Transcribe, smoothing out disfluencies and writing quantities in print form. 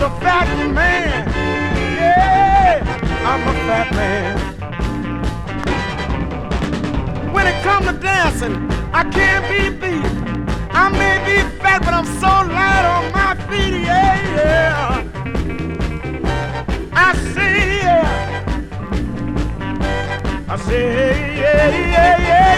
a fat man. Yeah, I'm a fat man. When it comes to dancing, I can't be beat. I may be fat, but I'm so light on my feet. Yeah, yeah. I say, yeah. I say, yeah, yeah, yeah.